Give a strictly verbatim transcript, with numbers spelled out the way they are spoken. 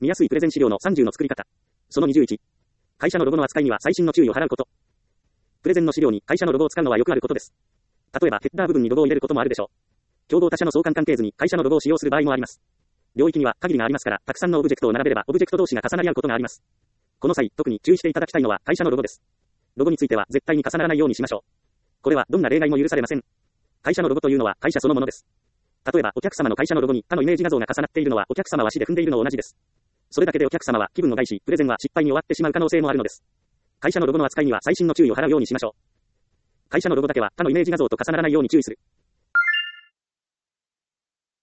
見やすいプレゼン資料のさんじゅうの作り方。そのにじゅういち。会社のロゴの扱いには細心の注意を払うこと。プレゼンの資料に会社のロゴを使うのはよくあることです。例えば、ヘッダー部分にロゴを入れることもあるでしょう。競合他社の相関関係図に会社のロゴを使用する場合もあります。領域には限りがありますから、たくさんのオブジェクトを並べれば、オブジェクト同士が重なり合うことがあります。この際、特に注意していただきたいのは会社のロゴです。ロゴについては絶対に重ならないようにしましょう。これはどんな例外も許されません。会社のロゴというのは会社そのものです。例えば、お客様の会社のロゴに他のイメージ画像が重なっているのはお客様は足で踏んでいるのと同じです。それだけでお客様は気分を害し、プレゼンは失敗に終わってしまう可能性もあるのです。会社のロゴの扱いには細心の注意を払うようにしましょう。会社のロゴだけは他のイメージ画像と重ならないように注意する。